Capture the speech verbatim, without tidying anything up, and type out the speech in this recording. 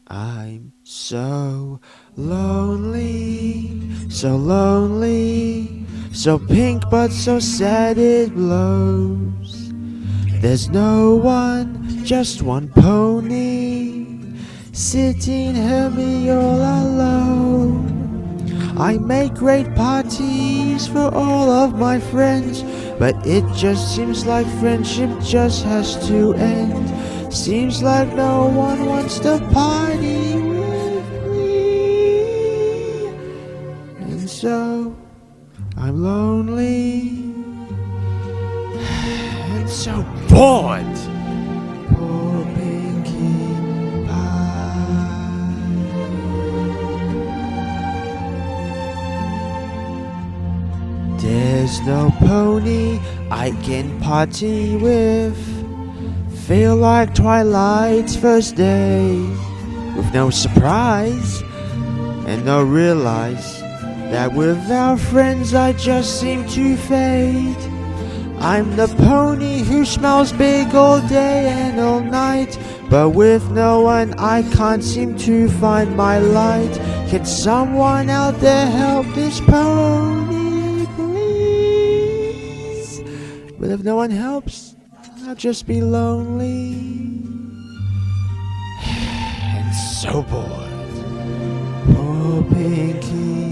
I'm so lonely, so lonely, so pink but so sad it blows. There's no one, just one pony, sitting here me all alone. I make great parties for all of my friends, but it just seems like friendship just has to end. Seems like no one wants to party with me, and so I'm lonely and so bored. Poor Pinkie Pie. There's no pony I can party with. Feel like Twilight's first day, with no surprise and no realize that without friends I just seem to fade. I'm the pony who smells big all day and all night, but with no one I can't seem to find my light. Can someone out there help this pony, please? But if no one helps, I'll just be lonely and so bored. Poor Pinkie.